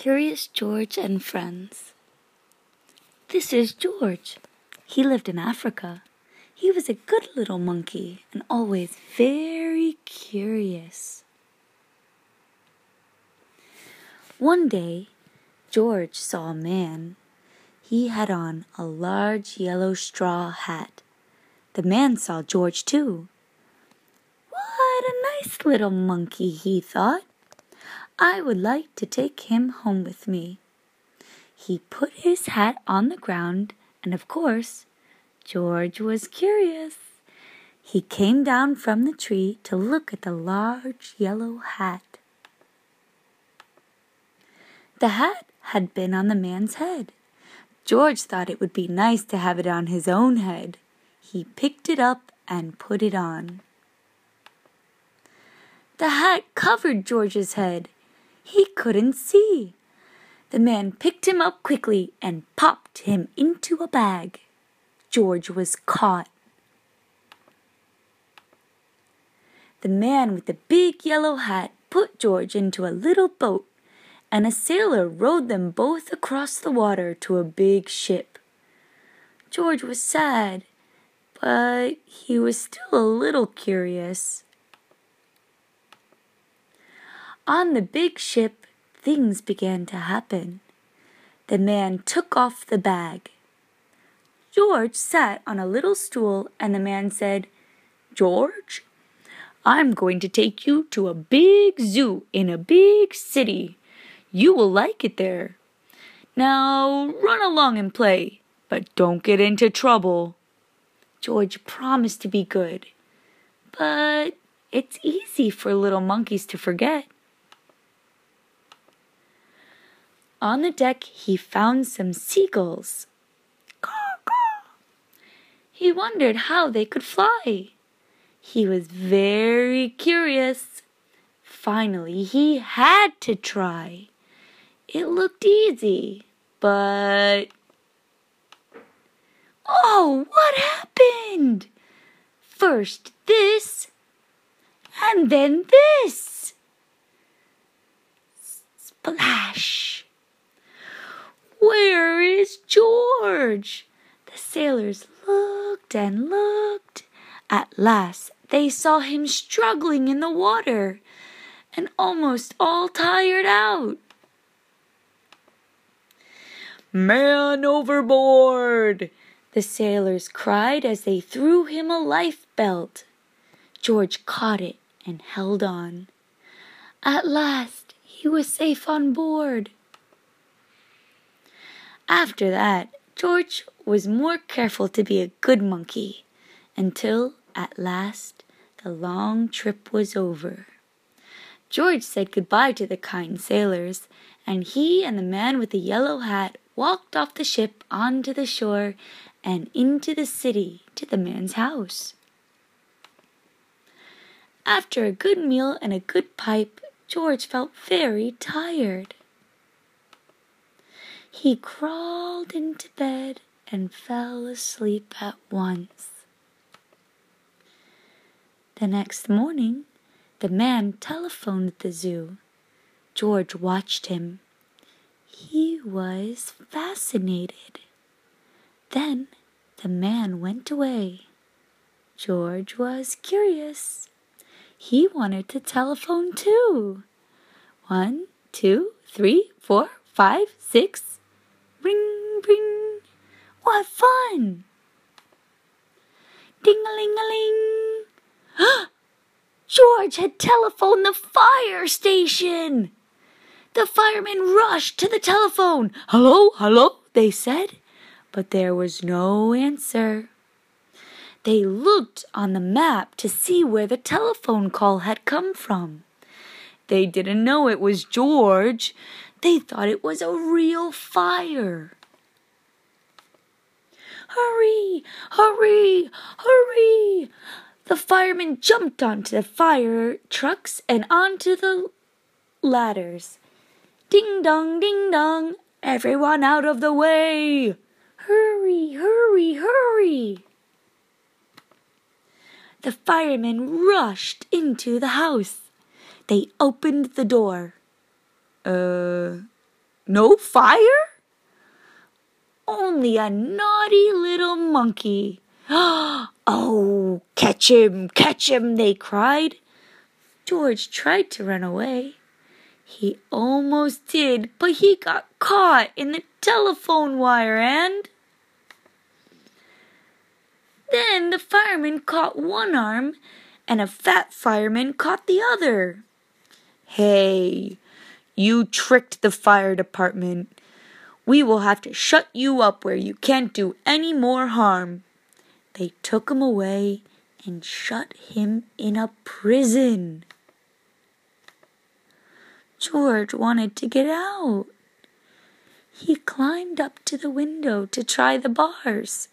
Curious George and Friends. This is George. He lived in Africa. He was a good little monkey and always very curious. One day, George saw a man. He had on a large yellow straw hat. The man saw George too. What a nice little monkey, he thought. I would like to take him home with me. He put his hat on the ground, and of course, George was curious. He came down from the tree to look at the large yellow hat. The hat had been on the man's head. George thought it would be nice to have it on his own head. He picked it up and put it on. The hat covered George's head. He couldn't see. The man picked him up quickly and popped him into a bag. George was caught. The man with the big yellow hat put George into a little boat, and a sailor rowed them both across the water to a big ship. George was sad, but he was still a little curious. On the big ship, things began to happen. The man took off the bag. George sat on a little stool, and the man said, "George, I'm going to take you to a big zoo in a big city. You will like it there. Now run along and play, but don't get into trouble." George promised to be good, but it's easy for little monkeys to forget. On the deck, he found some seagulls. Caw, caw. He wondered how they could fly. He was very curious. Finally, he had to try. It looked easy, but... Oh, what happened? First this, and then this. Splash! Where is George? The sailors looked and looked. At last they saw him struggling in the water and almost all tired out. "Man overboard!" the sailors cried as they threw him a life belt. George caught it and held on. At last he was safe on board. After that, George was more careful to be a good monkey, until, at last, the long trip was over. George said goodbye to the kind sailors, and he and the man with the yellow hat walked off the ship onto the shore and into the city to the man's house. After a good meal and a good pipe, George felt very tired. He crawled into bed and fell asleep at once. The next morning, the man telephoned the zoo. George watched him. He was fascinated. Then the man went away. George was curious. He wanted to telephone too. 1, 2, 3, 4, 5, 6. Ring, ring. What fun! Ding-a-ling-a-ling. George had telephoned the fire station. The firemen rushed to the telephone. "Hello, hello," they said, but there was no answer. They looked on the map to see where the telephone call had come from. They didn't know it was George. They thought it was a real fire. "Hurry, hurry, hurry!" The firemen jumped onto the fire trucks and onto the ladders. "Ding dong, ding dong, everyone out of the way! Hurry, hurry, hurry!" The firemen rushed into the house. They opened the door. No fire? Only a naughty little monkey. Oh, catch him, they cried. George tried to run away. He almost did, but he got caught in the telephone wire and... Then the fireman caught one arm and a fat fireman caught the other. Hey, you tricked the fire department. We will have to shut you up where you can't do any more harm. They took him away and shut him in a prison. George wanted to get out. He climbed up to the window to try the bars.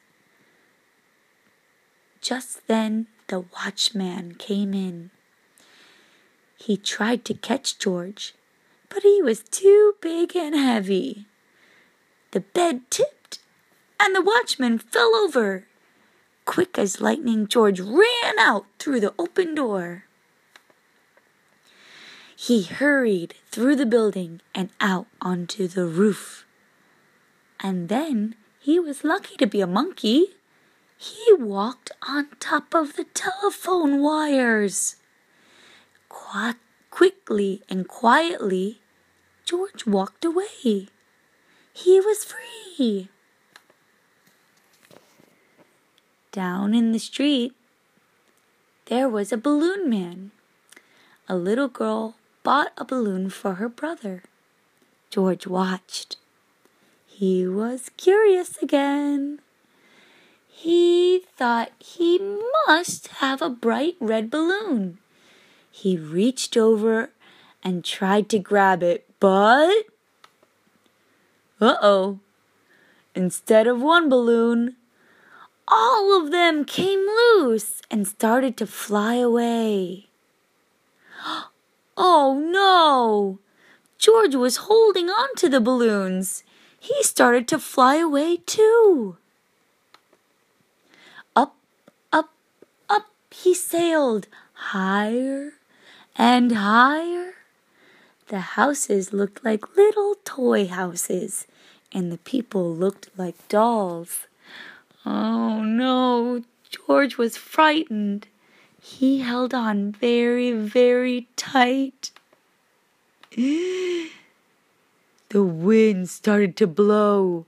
Just then, the watchman came in. He tried to catch George, but he was too big and heavy. The bed tipped, and the watchman fell over. Quick as lightning, George ran out through the open door. He hurried through the building and out onto the roof. And then he was lucky to be a monkey. He walked on top of the telephone wires. Quickly and quietly, George walked away. He was free. Down in the street, there was a balloon man. A little girl bought a balloon for her brother. George watched. He was curious again. He thought he must have a bright red balloon. He reached over and tried to grab it, but... Instead of one balloon, all of them came loose and started to fly away. Oh no! George was holding on to the balloons. He started to fly away too. Up, up, up he sailed, higher and higher. The houses looked like little toy houses, and the people looked like dolls. Oh no, George was frightened. He held on very, very tight. The wind started to blow.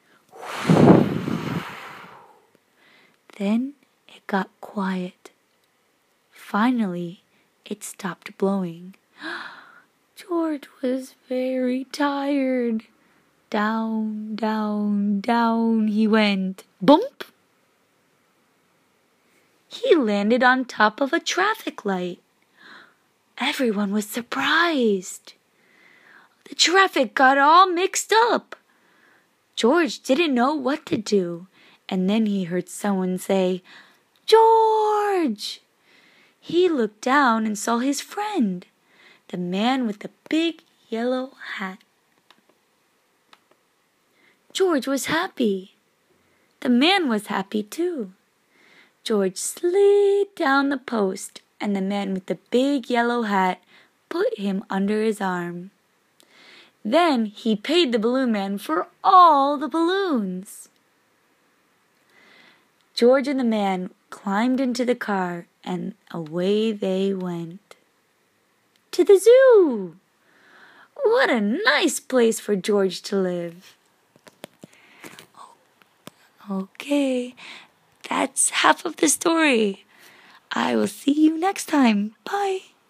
Then it got quiet. Finally, it stopped blowing. George was very tired. Down, down, down he went. Bump! He landed on top of a traffic light. Everyone was surprised. The traffic got all mixed up. George didn't know what to do, and then he heard someone say, "George!" He looked down and saw his friend, the man with the big yellow hat. George was happy. The man was happy too. George slid down the post, and the man with the big yellow hat put him under his arm. Then he paid the balloon man for all the balloons. George and the man climbed into the car, and away they went. To the zoo! What a nice place for George to live. Okay, that's half of the story. I will see you next time. Bye.